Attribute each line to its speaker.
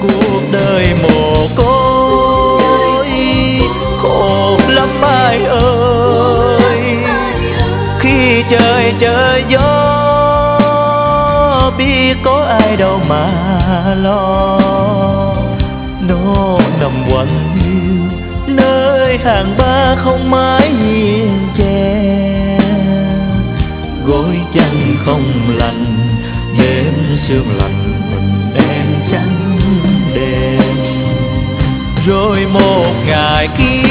Speaker 1: cuộc đời mồ côi khổ lắm ai ơi. Khi trời trời gió biết có ai đâu mà lo, nó nằm quạnh hiu nơi hàng ba không mái hiên che. Gối chăn không lành đêm sương lạnh mình đen trắng đêm. Rồi một ngày kia